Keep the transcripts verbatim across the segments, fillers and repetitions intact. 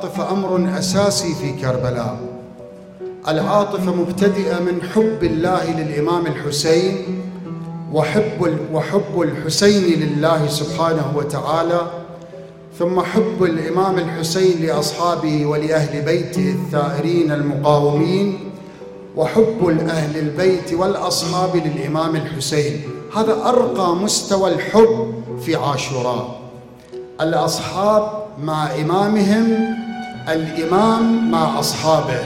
العاطفة أمر أساسي في كربلاء. العاطفة مبتدئة من حب الله للإمام الحسين وحب وحب الحسين لله سبحانه وتعالى، ثم حب الإمام الحسين لأصحابه ولأهل بيته الثائرين المقاومين، وحب أهل البيت والأصحاب للإمام الحسين. هذا أرقى مستوى الحب في عاشوراء. الأصحاب مع إمامهم، الإمام مع أصحابه.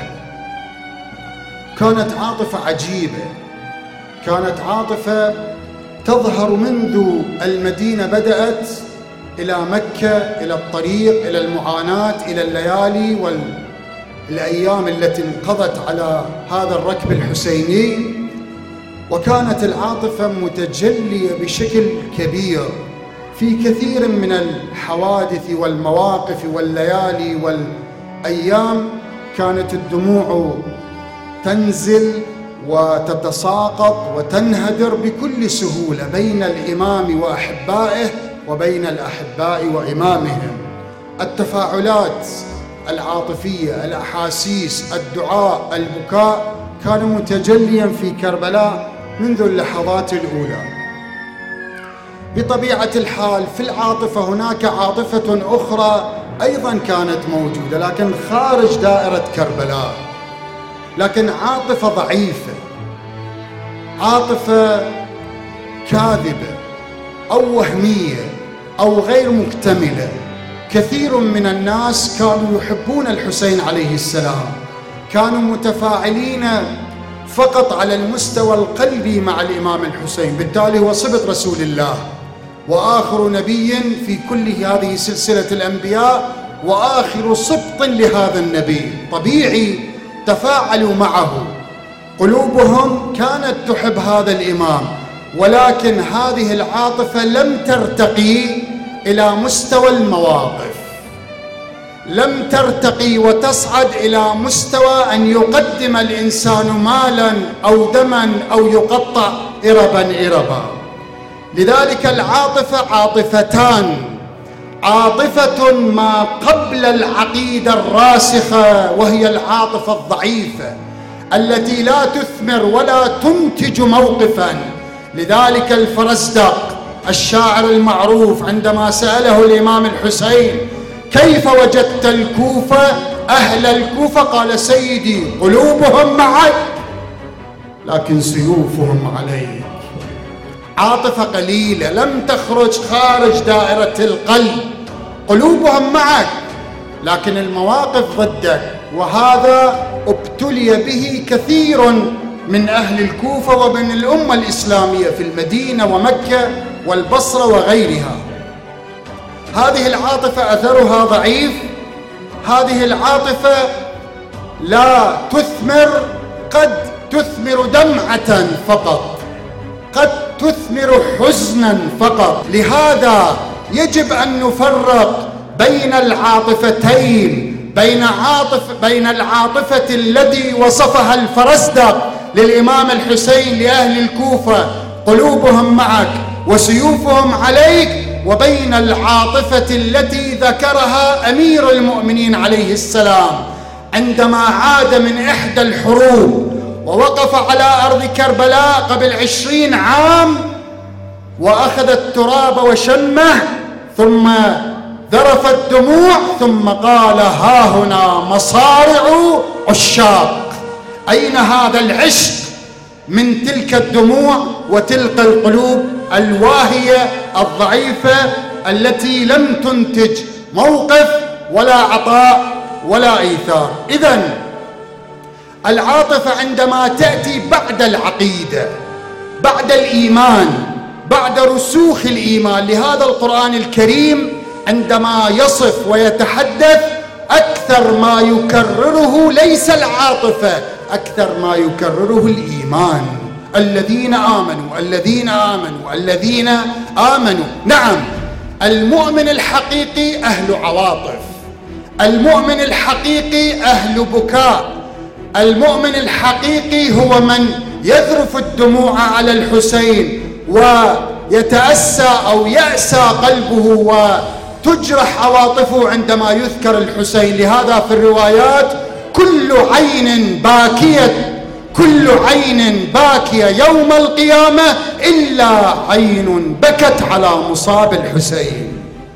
كانت عاطفة عجيبة، كانت عاطفة تظهر منذ المدينة بدأت إلى مكة، إلى الطريق، إلى المعاناة، إلى الليالي والأيام التي انقضت على هذا الركب الحسيني. وكانت العاطفة متجلية بشكل كبير في كثير من الحوادث والمواقف والليالي والأيام. كانت الدموع تنزل وتتساقط وتنهدر بكل سهولة بين الإمام وأحبائه وبين الأحباء وإمامهم. التفاعلات العاطفية، الأحاسيس، الدعاء، البكاء كان متجليا في كربلاء منذ اللحظات الأولى. بطبيعة الحال في العاطفة هناك عاطفة أخرى أيضا كانت موجودة لكن خارج دائرة كربلاء، لكن عاطفة ضعيفة، عاطفة كاذبة أو وهمية أو غير مكتملة. كثير من الناس كانوا يحبون الحسين عليه السلام، كانوا متفاعلين فقط على المستوى القلبي مع الإمام الحسين، بالتالي هو صبت رسول الله وآخر نبي في كل هذه سلسلة الأنبياء وآخر سبط لهذا النبي. طبيعي تفاعلوا معه، قلوبهم كانت تحب هذا الإمام، ولكن هذه العاطفة لم ترتقي إلى مستوى المواقف، لم ترتقي وتصعد إلى مستوى أن يقدم الإنسان مالا أو دما أو يقطع إربا إربا. لذلك العاطفة عاطفتان: عاطفة ما قبل العقيدة الراسخة وهي العاطفة الضعيفة التي لا تثمر ولا تنتج موقفا. لذلك الفرزدق الشاعر المعروف عندما سأله الإمام الحسين: كيف وجدت الكوفة أهل الكوفة؟ قال: سيدي قلوبهم معك لكن سيوفهم عليك. عاطفة قليلة لم تخرج خارج دائرة القلب، قلوبهم معك لكن المواقف ضدك. وهذا ابتلي به كثير من أهل الكوفة ومن الأمة الإسلامية في المدينة ومكة والبصرة وغيرها. هذه العاطفة أثرها ضعيف، هذه العاطفة لا تثمر، قد تثمر دمعة فقط، قد تثمر حزنا فقط. لهذا يجب أن نفرق بين العاطفتين، بين عاطف بين العاطفة التي وصفها الفرزدق للإمام الحسين لأهل الكوفة: قلوبهم معك وسيوفهم عليك، وبين العاطفة التي ذكرها أمير المؤمنين عليه السلام عندما عاد من إحدى الحروب ووقف على أرض كربلاء قبل عشرين عام وأخذ التراب وشمه ثم ذرف الدموع ثم قال: ها هنا مصارع عشاق. أين هذا العشق من تلك الدموع وتلك القلوب الواهية الضعيفة التي لم تنتج موقف ولا عطاء ولا إيثار؟ إذن العاطفة عندما تأتي بعد العقيدة، بعد الإيمان، بعد رسوخ الإيمان. لهذا القرآن الكريم عندما يصف ويتحدث أكثر ما يكرره ليس العاطفة، أكثر ما يكرره الإيمان. الذين آمنوا الذين آمنوا الذين آمنوا. نعم، المؤمن الحقيقي أهل عواطف، المؤمن الحقيقي أهل بكاء، المؤمن الحقيقي هو من يذرف الدموع على الحسين ويتأسى أو يأسى قلبه تجرح عواطفه عندما يذكر الحسين. لهذا في الروايات كل عين باكية كل عين باكية يوم القيامة إلا عين بكت على مصاب الحسين.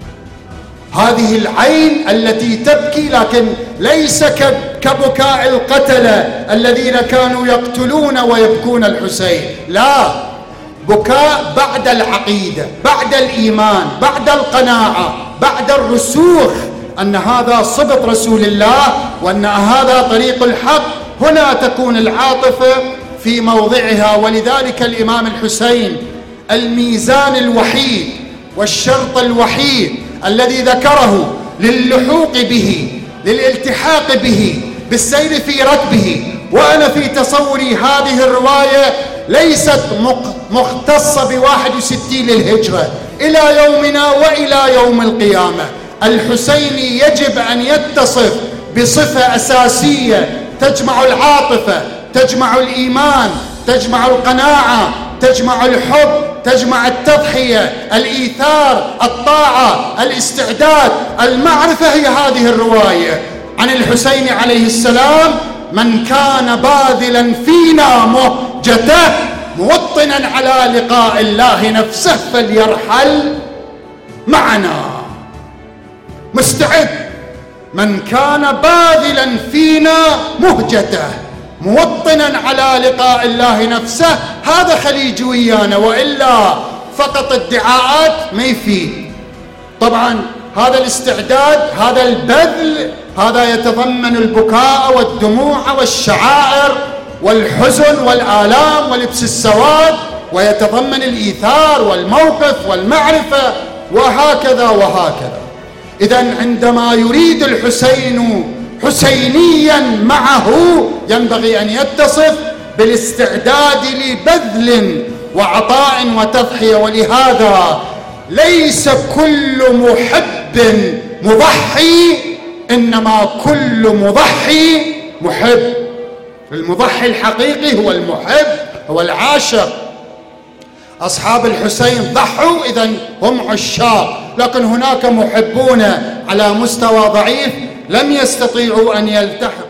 هذه العين التي تبكي، لكن ليس كبكاء القتلة الذين كانوا يقتلون ويبكون الحسين، لا، بكاء بعد العقيدة، بعد الإيمان، بعد القناعة، بعد الرسوخ أن هذا صبط رسول الله وأن هذا طريق الحق. هنا تكون العاطفة في موضعها. ولذلك الإمام الحسين الميزان الوحيد والشرط الوحيد الذي ذكره للحوق به، للالتحاق به، بالسير في ركبه. وأنا في تصوري هذه الرواية ليست مختصة بواحد وستين للهجرة، إلى يومنا وإلى يوم القيامة الحسين يجب أن يتصف بصفة أساسية تجمع العاطفة، تجمع الإيمان، تجمع القناعة، تجمع الحب، تجمع التضحية، الإيثار، الطاعة، الاستعداد، المعرفة. هي هذه الرواية عن الحسين عليه السلام: من كان باذلا فينا مهجته موطنا على لقاء الله نفسه فليرحل معنا. مستعد. من كان باذلا فينا مهجته موطنا على لقاء الله نفسه، هذا خليج ويانا، وإلا فقط ادعاءات ما يفيد. طبعا هذا الاستعداد، هذا البذل، هذا يتضمن البكاء والدموع والشعائر والحزن والآلام ولبس السواد، ويتضمن الإيثار والموقف والمعرفة، وهكذا وهكذا. إذن عندما يريد الحسين حسينيا معه ينبغي أن يتصف بالاستعداد لبذل وعطاء وتضحية. ولهذا ليس كل محب مضحي، إنما كل مضحي محب. المضحي الحقيقي هو المحب، هو العاشق. أصحاب الحسين ضحوا، إذن هم عشاق، لكن هناك محبون على مستوى ضعيف لم يستطيعوا أن يلتحقوا